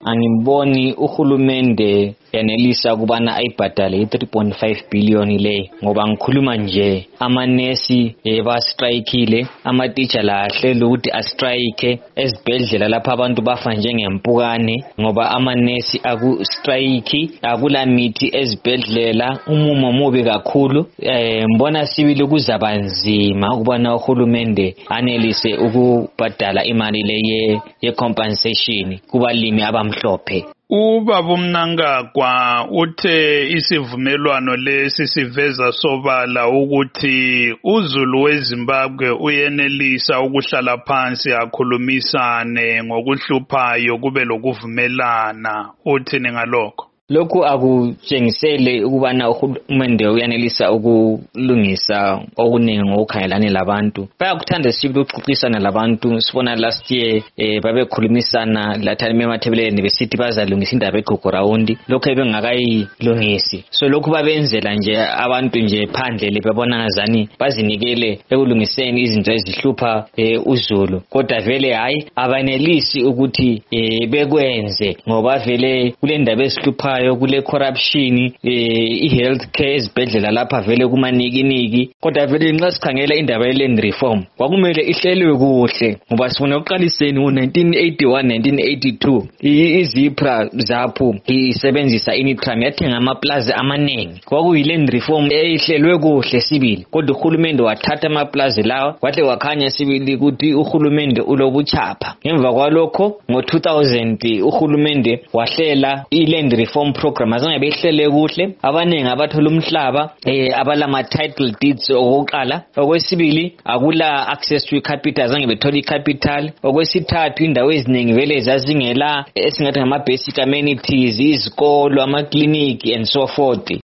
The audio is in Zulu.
angiboni uhulumende yanelisa ukubana ayibhadale 3.5 billion le, ngoba ngikhuluma nje amanesi bastrikile, amateacher lahle ukuthi astrike ezibhedlela lapha abantu bafa njengempukane ngoba amanesi akustrike, akula mithi ezibhedlela, umumo mubi kakhulu. Mbona sibili kuzabanzima ukubana uhulumende anelise ukubhadala imali le ye compensation kubalimi abamhlophe. Ubaba uMnangagwa uthe isivumelwano lesi siveza sobala ukuthi uZulu weZimbabwe uyenelisa ukuhlala phansi akhulumisane ngokuhluphayo kube lokuvumelana. Uthini ngalokho? Lokhu akutshengisele ukubana uhulumende uyanelisa ukulungisa okuningi ngokukhangelane labantu. Bayakuthanda sibili ukuxoxisana labantu. Sibona last year babekhulumisana lathani emathebeleni besithi bazalungisa indaba eGugurawundi, lokho bengakayilungisi. So lokhu babenzela nje abantu nje phandle lebabona ngazani bazinikele ekulungiseni izinto ezihlupha uZulu, kodwa vele hayi abanelisi ukuthi bekwenze ngoba vele kule ndaba ezihlupha kule corruption, i-healthcare ezibhedlela lapha vele kumanikiniki. Kodwa vele nxa sikhangela indaba ye-land reform kwakumele ihlelwe kuhle ngoba sifuna ukuqaliseni ngo-1981-1982 izipra zapho isebenzisa initram yathenga amaplaza amaningi. Kwakuyi-land reform ehlelwe kuhle sibili, kodwa uhulumende wathatha amaplaza lawa wahle wakhanya sibili ukuthi uhulumende ulobuchapha. Ngemva kwalokho ngo-2000 uhulumende wahlela i-land reform program, azange behlele kuhle. Abaningi abathola umhlaba abalama title deeds okokuqala. Okwesibili akula access to capital, azange bethola icapital. Okwesithathu indawo eziningi vele zazingela esingathi ngama basic amenities, izikolo, ama clinic and so forth.